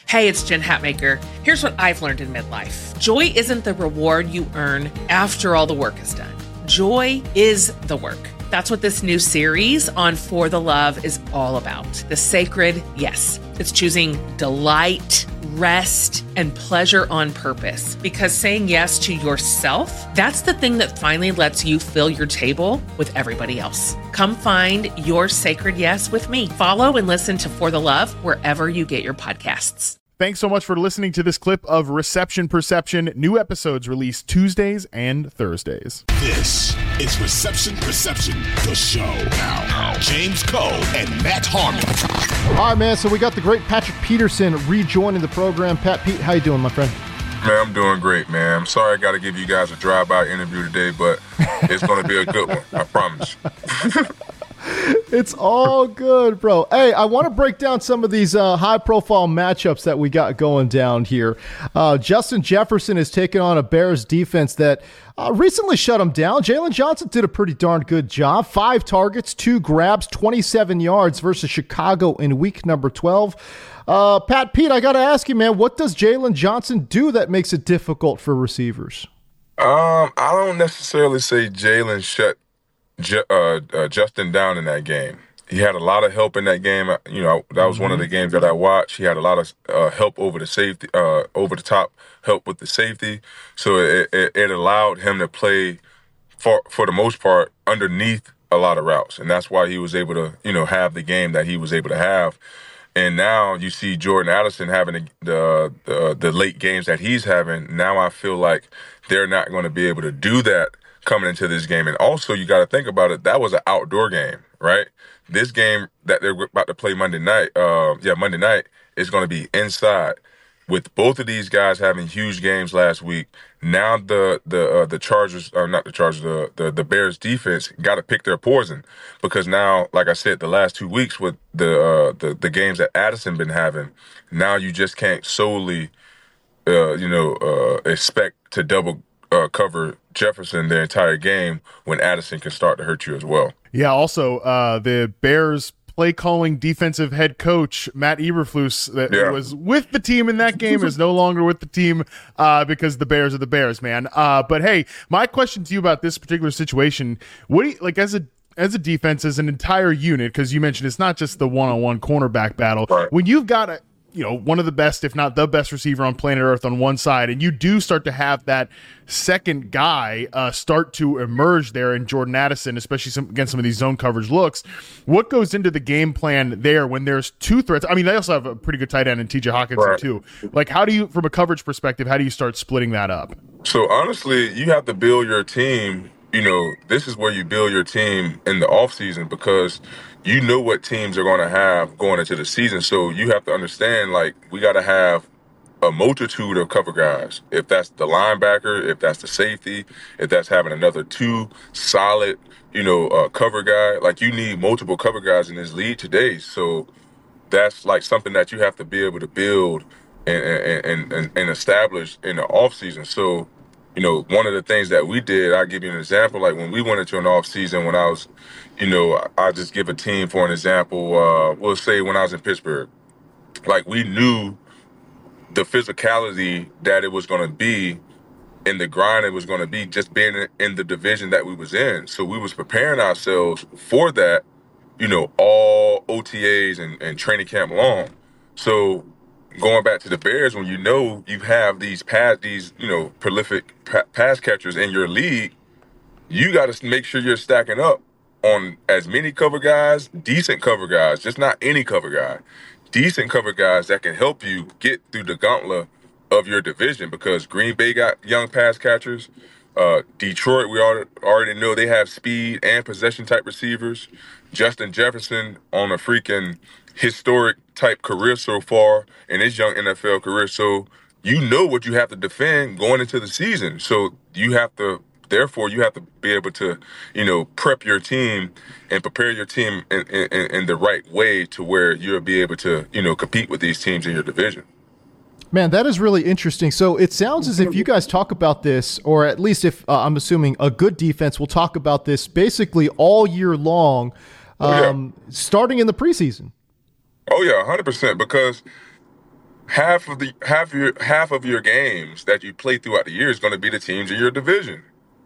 Hey, it's Jen Hatmaker. Here's what I've learned in midlife. Joy isn't the reward you earn after all the work is done. Joy is the work. That's what this new series on For the Love is all about. The sacred yes. It's choosing delight, rest, and pleasure on purpose. Because saying yes to yourself, that's the thing that finally lets you fill your table with everybody else. Come find your sacred yes with me. Follow and listen to For the Love wherever you get your podcasts. Thanks so much for listening to this clip of Reception Perception. New episodes released Tuesdays and Thursdays. This is Reception Perception, the show. Now, James Koh and Matt Harmon. All right, man, so we got the great Patrick Peterson rejoining the program. Pat, Pete, how you doing, my friend? Man, I'm doing great, man. I'm sorry I got to give you guys a drive-by interview today, but it's going to be a good one, I promise. It's all good, bro. Hey, I want to break down some of these high-profile matchups that we got going down here. Justin Jefferson is taking on a Bears defense that recently shut him down. Jalen Johnson did a pretty darn good job. 5 targets, 2 grabs, 27 yards versus Chicago in week number 12. Pat, Pete, I got to ask you, man, what does Jalen Johnson do that makes it difficult for receivers? I don't necessarily say Jalen shut Justin down in that game. He had a lot of help in that game. You know, that was one of the games that I watched. He had a lot of help over the safety, over the top help with the safety. So it allowed him to play for the most part underneath a lot of routes, and that's why he was able to, you know, have the game that he was able to have. And now you see Jordan Addison having the late games that he's having. Now I feel like they're not going to be able to do that coming into this game. And also, you got to think about it, that was an outdoor game, right? This game that they're about to play Monday night is going to be inside. With both of these guys having huge games last week, now the Chargers, or not the Chargers, the Bears defense got to pick their poison, because now, like I said, the last 2 weeks with the games that Addison been having, now you just can't solely, expect to double cover Jefferson the entire game when Addison can start to hurt you as well. Yeah, also, the Bears play calling defensive head coach Matt Eberflus that was with the team in that game is no longer with the team because the Bears are the Bears, man. But hey, my question to you about this particular situation, what do you, like, as a defense, as an entire unit, because you mentioned it's not just the one-on-one cornerback battle. Right. When you've got one of the best, if not the best receiver on planet Earth on one side, and you do start to have that second guy start to emerge there in Jordan Addison, especially against some of these zone coverage looks, what goes into the game plan there when there's 2 threats? I mean, they also have a pretty good tight end in TJ Hawkinson too. Like, how do you, from a coverage perspective, how do you start splitting that up? So honestly, you have to build your team. You know, this is where you build your team in the offseason, because you know what teams are going to have going into the season. So you have to understand, like, we got to have a multitude of cover guys. If that's the linebacker, if that's the safety, if that's having another 2 solid, cover guy, like, you need multiple cover guys in this league today. So that's like something that you have to be able to build and establish in the offseason. So, one of the things that we did, I'll give you an example. Like, when we went into an off season, when I was, I'll just give a team for an example. We'll say when I was in Pittsburgh, like, we knew the physicality that it was going to be and the grind it was going to be just being in the division that we was in. So we was preparing ourselves for that, all OTAs and training camp long. So going back to the Bears, when you have these prolific pass catchers in your league, you got to make sure you're stacking up on as many cover guys, decent cover guys, just not any cover guy, decent cover guys that can help you get through the gauntlet of your division, because Green Bay got young pass catchers. Detroit, we already know they have speed and possession type receivers. Justin Jefferson on a freaking historic type career so far in his young NFL career. So you know what you have to defend going into the season. So therefore you have to be able to, prep your team and prepare your team in the right way to where you'll be able to, compete with these teams in your division. Man, that is really interesting. So it sounds as if you guys talk about this, or at least if I'm assuming a good defense will talk about this basically all year long, starting in the preseason. Oh, yeah, 100%. Because half of your games that you play throughout the year is going to be the teams in your division.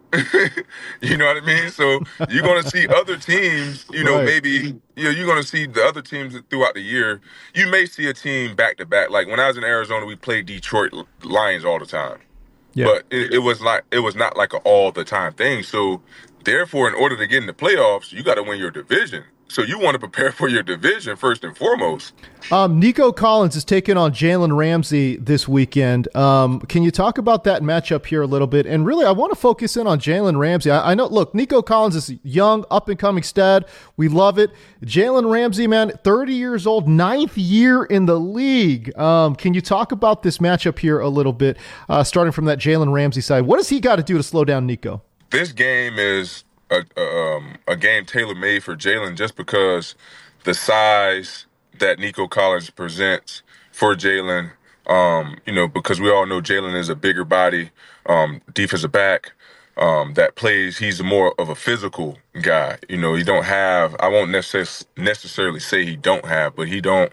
You know what I mean? So you're going to see other teams, Right. maybe, you're going to see the other teams throughout the year. You may see a team back to back. Like when I was in Arizona, we played Detroit Lions all the time. Yeah. But it was not like an all the time thing. So therefore, in order to get in the playoffs, you got to win your division. So you want to prepare for your division first and foremost. Nico Collins is taking on Jalen Ramsey this weekend. Can you talk about that matchup here a little bit? And really, I want to focus in on Jalen Ramsey. I know, look, Nico Collins is young, up-and-coming stud. We love it. Jalen Ramsey, man, 30 years old, 9th year in the league. Can you talk about this matchup here a little bit, starting from that Jalen Ramsey side? What does he got to do to slow down Nico? This game is a game tailor-made for Jalen just because the size that Nico Collins presents for Jalen, because we all know Jalen is a bigger body, defensive back that plays. He's more of a physical guy. He don't have, I won't necessarily say he don't have, but he don't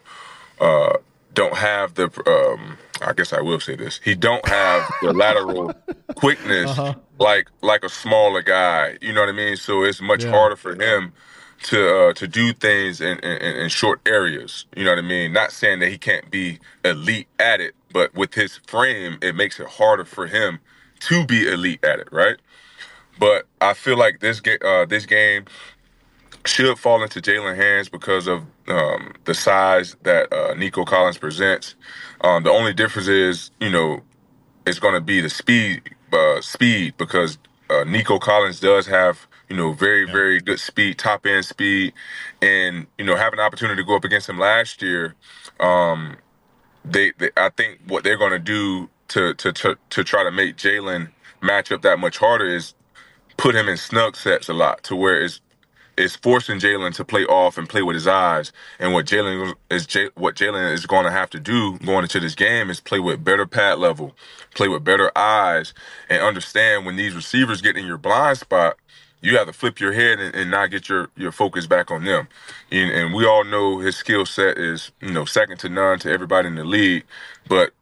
have the, I guess I will say this. He don't have the lateral quickness like a smaller guy. You know what I mean? So it's much harder for him to do things in short areas. You know what I mean? Not saying that he can't be elite at it, but with his frame, it makes it harder for him to be elite at it, right? But I feel like this game should fall into Jalen's hands because of the size that Nico Collins presents. The only difference is, it's going to be the speed because Nico Collins does have, very, very good speed, top end speed, and having an opportunity to go up against him last year. I think what they're going to do to try to make Jalen match up that much harder is put him in snug sets a lot, to where it's forcing Jalen to play off and play with his eyes. And what Jalen is going to have to do going into this game is play with better pad level, play with better eyes, and understand when these receivers get in your blind spot, you have to flip your head and not get your focus back on them. And we all know his skill set is, second to none to everybody in the league. But,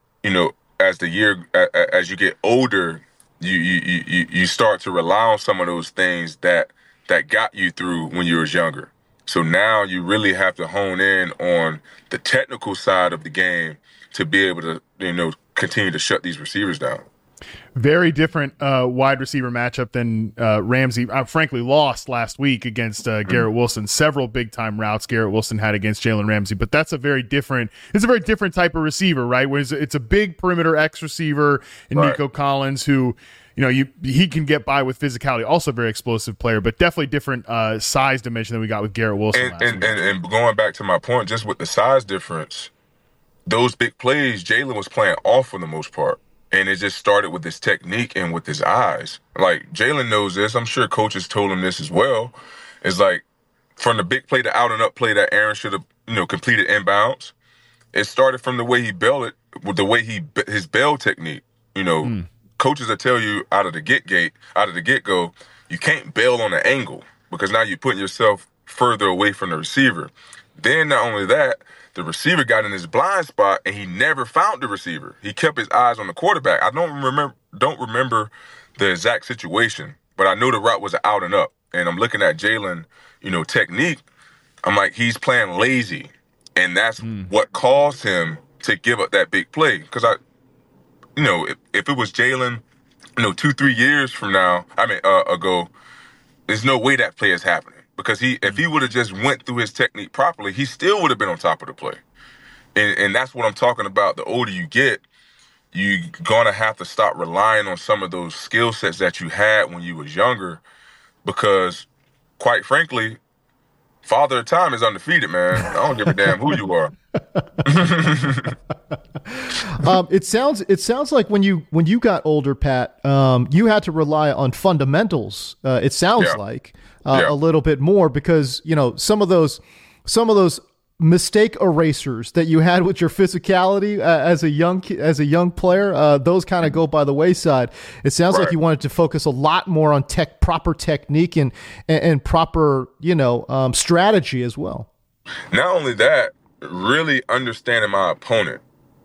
as you get older, you start to rely on some of those things that got you through when you was younger. So now you really have to hone in on the technical side of the game to be able to, continue to shut these receivers down. Very different wide receiver matchup than Ramsey, frankly, lost last week against Garrett Wilson. Several big-time routes Garrett Wilson had against Jalen Ramsey, but it's a very different type of receiver, right? Where it's a big perimeter X receiver in Nico Collins who, he can get by with physicality. Also a very explosive player, but definitely different size dimension than we got with Garrett Wilson last week. And going back to my point, just with the size difference, those big plays, Jalen was playing off for the most part. And it just started with his technique and with his eyes. Like, Jalen knows this. I'm sure coaches told him this as well. It's like, from the big play, the out-and-up play that Aaron should have, completed inbounds, it started from the way he bailed it, with the way his bail technique. Coaches will tell you out of the get-go, you can't bail on an angle because now you're putting yourself further away from the receiver. Then not only that, the receiver got in his blind spot and he never found the receiver. He kept his eyes on the quarterback. I don't remember the exact situation, but I know the route was out and up. And I'm looking at Jalen, technique. I'm like, he's playing lazy. And that's what caused him to give up that big play. Because if it was Jalen, 2-3 years from now, ago, there's no way that play is happening. Because if he would have just went through his technique properly, he still would have been on top of the play. And that's what I'm talking about. The older you get, you're going to have to stop relying on some of those skill sets that you had when you was younger. Because, quite frankly, Father Time is undefeated, man. I don't give a damn who you are. It sounds like when you got older, Pat, you had to rely on fundamentals. It sounds like a little bit more because some of those mistake erasers that you had with your physicality as a young player, those kind of go by the wayside. It sounds like you wanted to focus a lot more on proper technique and proper strategy as well. Not only that, really understanding my opponent.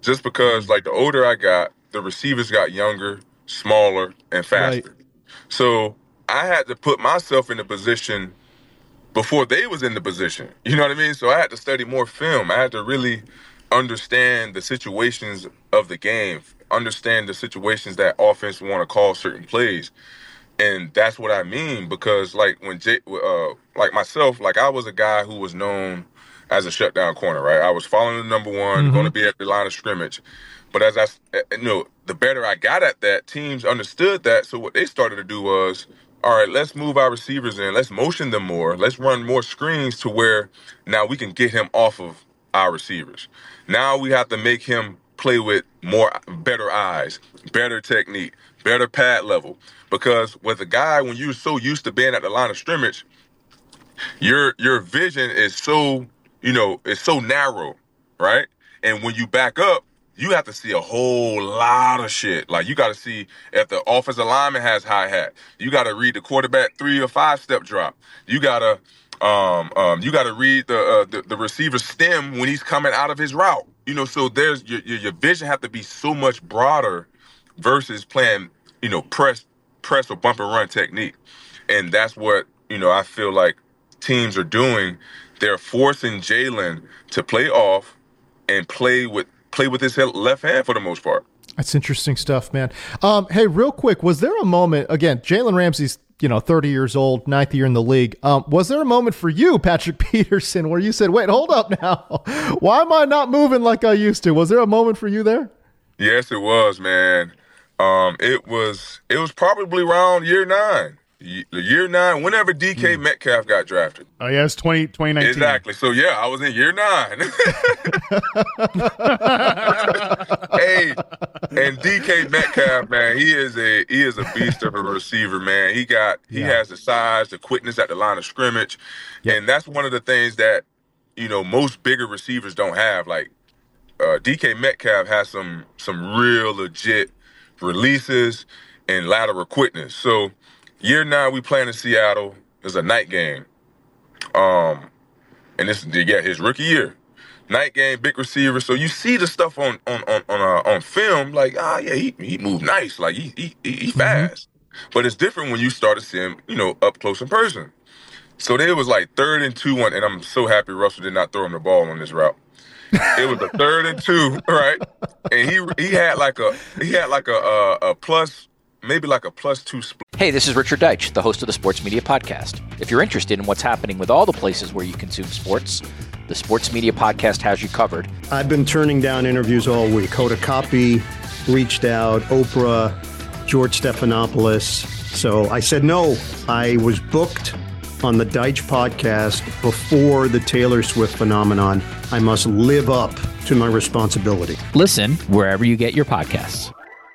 just because like the older I got, the receivers got younger, smaller, and faster. Right. So I had to put myself in the position before they was in the position. You know what I mean? So I had to study more film. I had to really understand the situations of the game, understand the situations that offense want to call certain plays. And that's what I mean, because like when like myself, like I was a guy who was known as a shutdown corner, right? I was following the number one, going to be at the line of scrimmage. But as the better I got at that, teams understood that. So what they started to do was, all right, let's move our receivers in. Let's motion them more. Let's run more screens to where now we can get him off of our receivers. Now we have to make him play with better eyes, better technique, better pad level. Because with a guy, when you're so used to being at the line of scrimmage, your vision is so, it's so narrow, right? And when you back up, you have to see a whole lot of shit. Like, you got to see if the offensive lineman has hi-hat. You got to read the quarterback 3 or 5 step drop. You got to read the receiver's stem when he's coming out of his route. So there's your vision have to be so much broader versus playing, press or bump and run technique. And that's what, I feel like teams are doing. They're forcing Jalen to play off and play with his left hand for the most part. That's interesting stuff, man. Hey, real quick, was there a moment, again, Jalen Ramsey's, 30 years old, 9th year in the league. Was there a moment for you, Patrick Peterson, where you said, wait, hold up now. Why am I not moving like I used to? Was there a moment for you there? Yes, it was, man. It was probably around year 9. Year 9, whenever DK Metcalf got drafted. Oh, yeah, it's 2019. Exactly. So, yeah, I was in year 9. Hey, and DK Metcalf, man, he is a beast of a receiver, man. He has the size, the quickness at the line of scrimmage. Yep. And that's one of the things that, most bigger receivers don't have. Like, DK Metcalf has some real legit releases and lateral quickness. So, year 9, we playing in Seattle. It's a night game. And this is his rookie year. Night game, big receiver. So you see the stuff on film, like, he moved nice. Like he fast. But it's different when you start to see him, up close in person. So there was like 3rd and 2, and I'm so happy Russell did not throw him the ball on this route. It was a 3rd and 2, right? And he had like a plus, maybe like a +2 split. Hey, this is Richard Deitch, the host of the Sports Media Podcast. If you're interested in what's happening with all the places where you consume sports, the Sports Media Podcast has you covered. I've been turning down interviews all week. Hoda Kotb reached out, Oprah, George Stephanopoulos. So I said no. I was booked on the Deitch podcast before the Taylor Swift phenomenon. I must live up to my responsibility. Listen wherever you get your podcasts.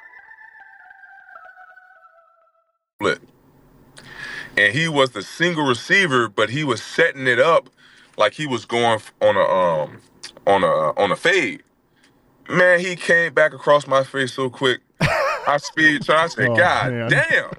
And he was the single receiver, but he was setting it up like he was going on a fade. Man, he came back across my face so quick. I speed, so I said, God man. Damn.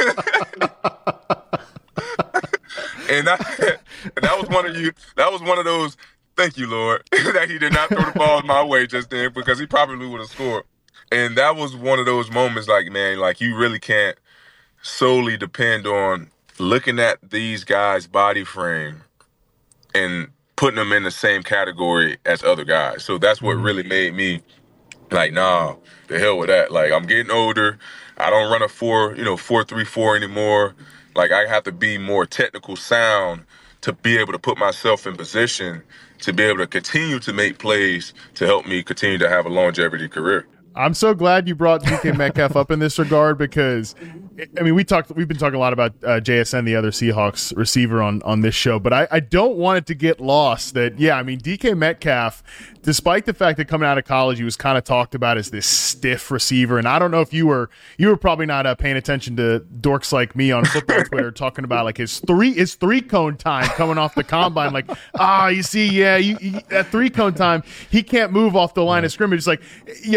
And that was one of those, thank you, Lord, that he did not throw the ball my way just then, because he probably would have scored. And that was one of those moments, like, man, like, you really can't solely depend on looking at these guys' body frame and putting them in the same category as other guys. So that's what really made me like, nah, the hell with that. Like, I'm getting older. I don't run a 4.34 anymore. Like, I have to be more technical sound to be able to put myself in position to be able to continue to make plays to help me continue to have a longevity career. I'm so glad you brought DK Metcalf up in this regard, because, I mean, we've been talking a lot about JSN, the other Seahawks receiver on this show, but I don't want it to get lost that, DK Metcalf, despite the fact that coming out of college, he was kind of talked about as this stiff receiver. And I don't know if you were probably not paying attention to dorks like me on football Twitter talking about like his three cone time coming off the combine. Like, that 3 cone time, he can't move off the line of scrimmage. It's like, we cannot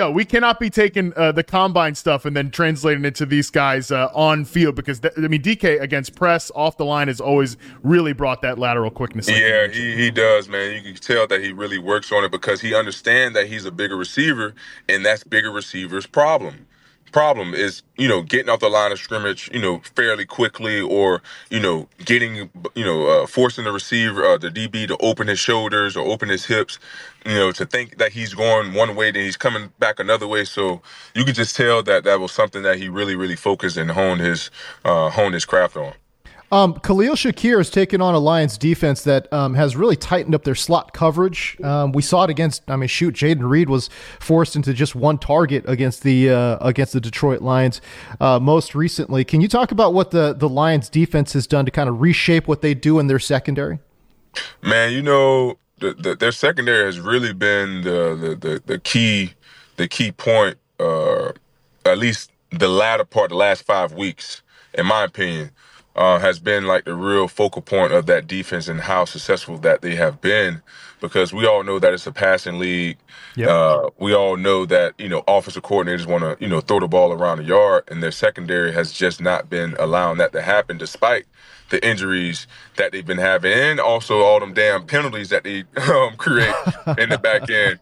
cannot be taking the combine stuff and then translating it to these guys on field, because DK against press off the line has always really brought that lateral quickness. Yeah, he does, man. You can tell that he really works on it because he understands that he's a bigger receiver, and that's bigger receivers' problem. Problem is, getting off the line of scrimmage, fairly quickly, or, getting, forcing the receiver, the DB to open his shoulders or open his hips, to think that he's going one way, then he's coming back another way. So you could just tell that was something that he really, really focused and honed his craft on. Khalil Shakir has taken on a Lions defense that has really tightened up their slot coverage. We saw it against, Jayden Reed was forced into just one target against the Detroit Lions most recently. Can you talk about what the Lions defense has done to kind of reshape what they do in their secondary? Man, their secondary has really been the key point, at least the latter part, the last 5 weeks, in my opinion. Has been like the real focal point of that defense and how successful that they have been, because we all know that it's a passing league. Yep. We all know that, offensive coordinators want to, throw the ball around the yard, and their secondary has just not been allowing that to happen despite the injuries that they've been having, and also all them damn penalties that they create in the back end.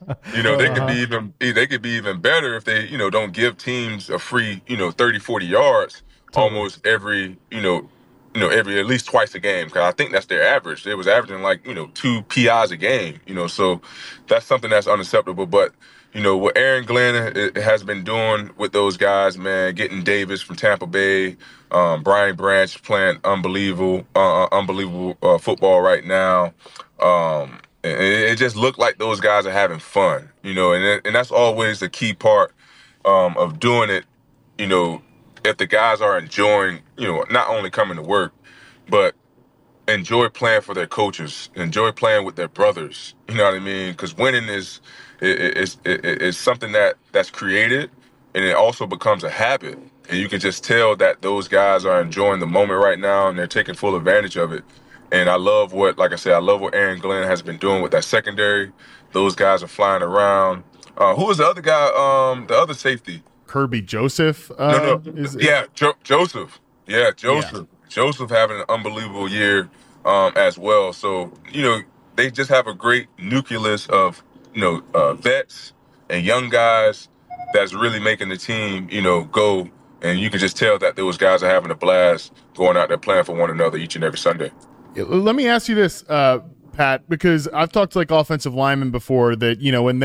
They could be even better if they, don't give teams a free, 30, 40 yards almost every, every at least twice a game, because I think that's their average. They was averaging 2 PIs a game, so that's something that's unacceptable. But, what Aaron Glenn has been doing with those guys, man, getting Davis from Tampa Bay, Brian Branch playing unbelievable football right now. It just looked like those guys are having fun, and that's always the key part of doing it, if the guys are enjoying, not only coming to work, but enjoy playing for their coaches, enjoy playing with their brothers. You know what I mean? Because winning is something that's created, and it also becomes a habit. And you can just tell that those guys are enjoying the moment right now, and they're taking full advantage of it. And I love what Aaron Glenn has been doing with that secondary. Those guys are flying around. Who was the other guy? The other safety. Kirby Joseph. Joseph. Yeah, Joseph. Yeah. Joseph having an unbelievable year as well. So, they just have a great nucleus of, vets and young guys that's really making the team, go. And you can just tell that those guys are having a blast going out there playing for one another each and every Sunday. Let me ask you this, Pat, because I've talked to offensive linemen before that,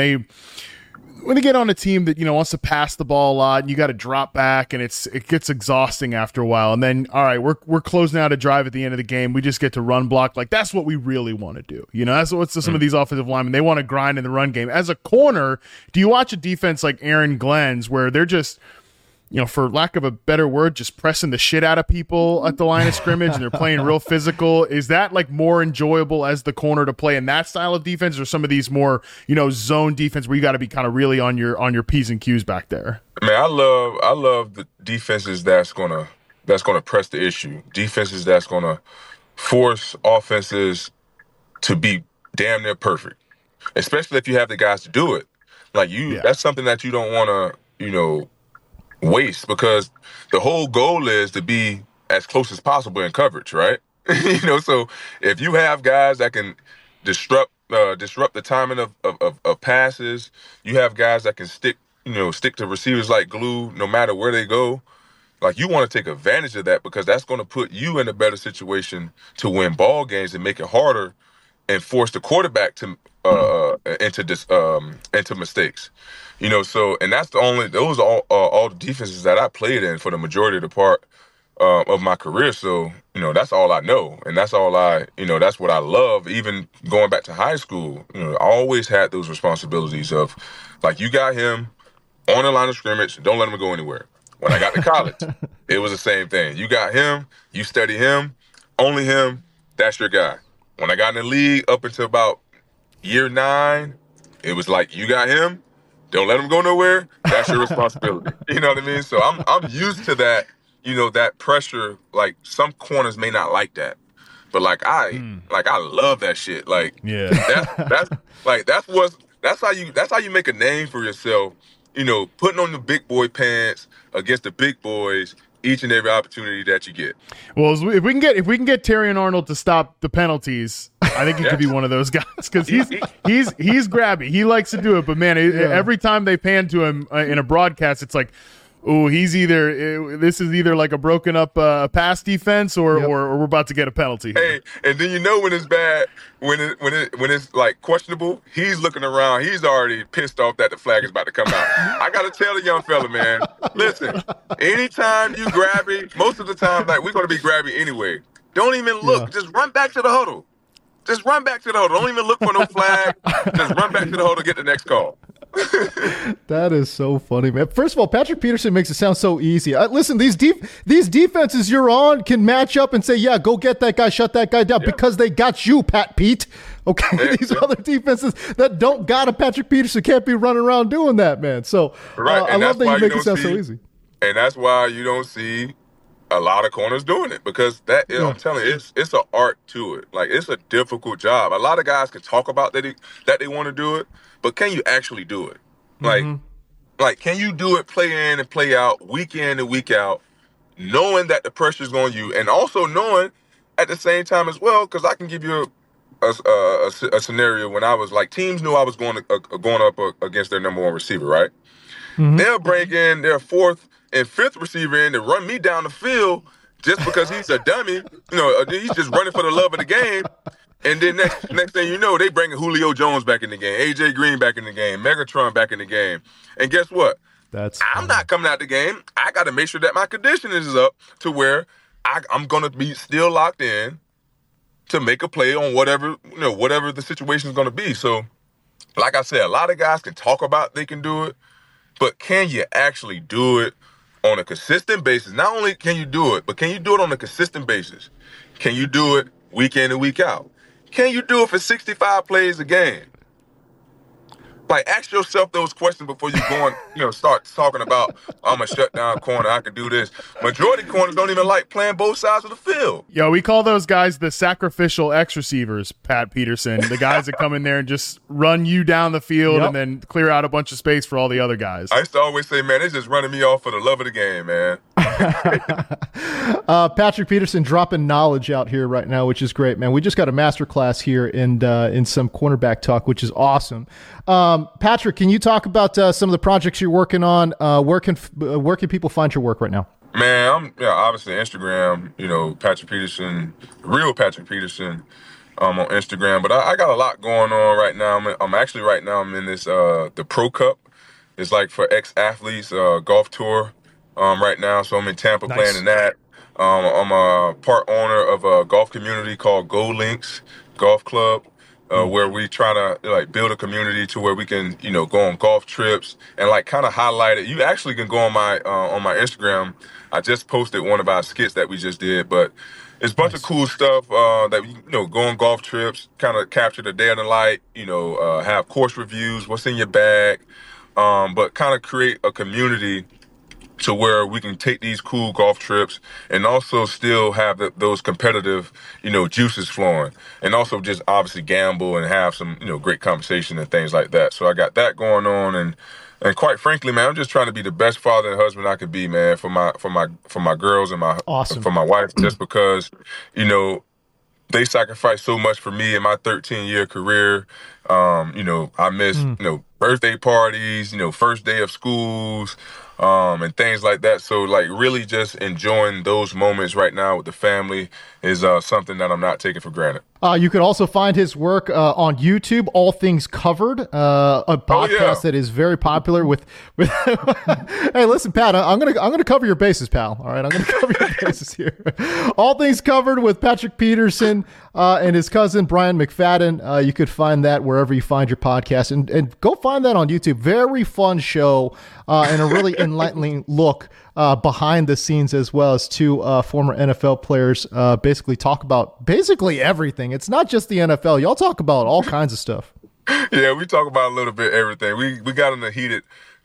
when they get on a team that, wants to pass the ball a lot, and you got to drop back, and it gets exhausting after a while. And then, all right, we're closing out a drive at the end of the game. We just get to run block. That's what we really want to do. That's what some of these offensive linemen, they want to grind in the run game. As a corner, do you watch a defense like Aaron Glenn's where they're just, for lack of a better word, just pressing the shit out of people at the line of scrimmage, and they're playing real physical? Is that more enjoyable as the corner to play in that style of defense, or some of these more, zone defense where you got to be kind of really on your P's and Q's back there? Man, I love the defenses that's gonna press the issue. Defenses that's gonna force offenses to be damn near perfect, especially if you have the guys to do it. That's something that you don't want to, waste, because the whole goal is to be as close as possible in coverage, right? So if you have guys that can disrupt the timing of passes, you have guys that can stick to receivers like glue no matter where they go. You want to take advantage of that, because that's going to put you in a better situation to win ball games and make it harder and force the quarterback to into mistakes. So, and those are all the defenses that I played in for the majority of the part of my career. So, that's all I know. And that's all that's what I love. Even going back to high school, I always had those responsibilities of, you got him on the line of scrimmage, don't let him go anywhere. When I got to college, it was the same thing. You got him, you study him, only him, that's your guy. When I got in the league up until about year 9, it was you got him, don't let him go nowhere, that's your responsibility. You know what I mean? So I'm used to that, that pressure. Some corners may not like that, but I love that shit. That's how you make a name for yourself putting on the big boy pants against the big boys each and every opportunity that you get. Well, if we can get Terrion Arnold to stop the penalties, I think he could be one of those guys because he's grabby. He likes to do it, but man, every time they pan to him in a broadcast, it's like, oh, this is either like a broken up pass defense or we're about to get a penalty. Hey, and then when it's bad, when it's like questionable, he's looking around. He's already pissed off that the flag is about to come out. I gotta tell the young fella, man, listen, anytime you grabby, most of the time, like, we're gonna be grabby anyway. Don't even look. Yeah. Just run back to the huddle. Just run back to the huddle. Don't even look for no flag. Just run back to the huddle to get the next call. That is so funny, man. First of all, Patrick Peterson makes it sound so easy. Listen, these defenses you're on can match up and say, yeah, go get that guy, shut that guy down, because they got you, Pat Pete. Okay, these other defenses that don't got a Patrick Peterson can't be running around doing that, man. So I love that you make it sound so easy. And that's why you don't see a lot of corners doing it, because I'm telling you, it's an art to it. Like, it's a difficult job. A lot of guys can talk about that they want to do it, but can you actually do it? Like, can you do it play in and play out, week in and week out, knowing that the pressure's on you, and also knowing at the same time as well, because I can give you a scenario when I was like, teams knew I was going up against their number one receiver, right? Mm-hmm. They'll bring in their fourth and fifth receiver in to run me down the field just because he's a dummy. He's just running for the love of the game. And then next thing you know, they bring Julio Jones back in the game, AJ Green back in the game, Megatron back in the game. And guess what? I'm not coming out the game. I got to make sure that my conditioning is up to where I'm going to be still locked in to make a play on whatever the situation is going to be. So, like I said, a lot of guys can talk about they can do it, but can you actually do it on a consistent basis? Not only can you do it, but can you do it on a consistent basis? Can you do it week in and week out? Can you do it for 65 plays a game? Like, ask yourself those questions before you start talking about, I'm a shutdown corner, I can do this. Majority corners don't even like playing both sides of the field. Yo, we call those guys the sacrificial X receivers, Pat Peterson. The guys that come in there and just run you down the field and then clear out a bunch of space for all the other guys. I used to always say, man, it's just running me off for the love of the game, man. Patrick Peterson dropping knowledge out here right now, which is great, man. We just got a masterclass here in some cornerback talk, which is awesome. Patrick, can you talk about some of the projects you're working on? Where can people find your work right now? Man, I'm obviously Instagram, Patrick Peterson, real Patrick Peterson on Instagram. But I got a lot going on right now. I'm in this the Pro Cup. It's like for ex-athletes golf tour right now. So I'm in Tampa playing in that. I'm a part owner of a golf community called Go Links Golf Club. Where we try to build a community to where we can, go on golf trips and kind of highlight it. You actually can go on my Instagram. I just posted one of our skits that we just did, but it's a bunch of cool stuff that go on golf trips, kind of capture the day of the light, have course reviews, what's in your bag, but kind of create a community to where we can take these cool golf trips and also still have those competitive, juices flowing, and also just obviously gamble and have some, great conversation and things like that. So I got that going on, and quite frankly, man, I'm just trying to be the best father and husband I could be, man, for my girls and for my wife, just because, they sacrificed so much for me in my 13-year career. I missed, birthday parties, first day of schools, and things like that. So, really just enjoying those moments right now with the family is something that I'm not taking for granted. You can also find his work on YouTube, All Things Covered, a podcast that is very popular with Hey, listen, Pat, I'm gonna cover your bases, pal. All right, I'm gonna cover your bases here. All Things Covered with Patrick Peterson and his cousin Brian McFadden. You could find that wherever you find your podcast, and go find that on YouTube. Very fun show and a really enlightening look behind the scenes, as well as two former NFL players basically talk about basically everything. It's not just the NFL. Y'all talk about all kinds of stuff. Yeah, we talk about a little bit everything. We got in a heated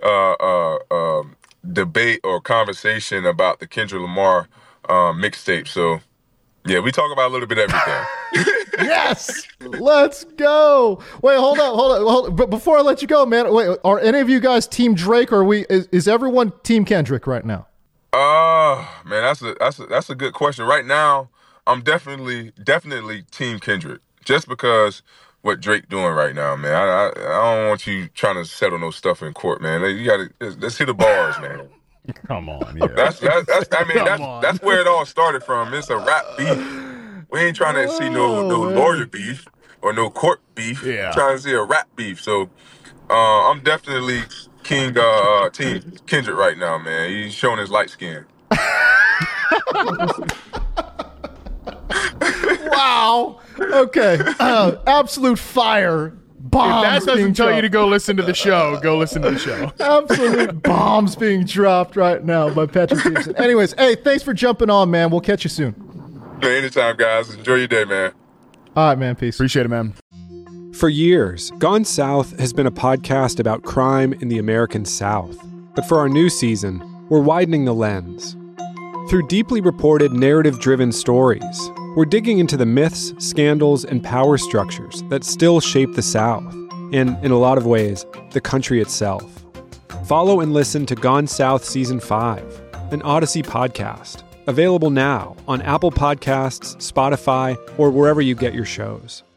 debate or conversation about the Kendrick Lamar mixtape. So, yeah, we talk about a little bit everything. Yes, let's go. Wait, hold up. But before I let you go, man, wait, are any of you guys Team Drake, or is everyone Team Kendrick right now? Man, that's a good question. Right now, I'm definitely Team Kendrick, just because what Drake doing right now, man. I don't want you trying to settle no stuff in court, man. Let's hit the bars, man. Come on, yeah. That's where it all started from. It's a rap beef. We ain't trying to see no lawyer beef or no court beef. Yeah. We're trying to see a rap beef. So I'm definitely Team Kendrick right now, man. He's showing his light skin. Wow. Okay. Absolute fire. Bombs. If that doesn't tell you to go listen to the show, go listen to the show. Absolute bombs being dropped right now by Patrick Peterson. Anyways, hey, thanks for jumping on, man. We'll catch you soon. Anytime, guys. Enjoy your day, man. All right, man. Peace. Appreciate it, man. For years, Gone South has been a podcast about crime in the American South. But for our new season, we're widening the lens. Through deeply reported, narrative-driven stories, we're digging into the myths, scandals, and power structures that still shape the South, and, in a lot of ways, the country itself. Follow and listen to Gone South Season 5, an Odyssey podcast, available now on Apple Podcasts, Spotify, or wherever you get your shows.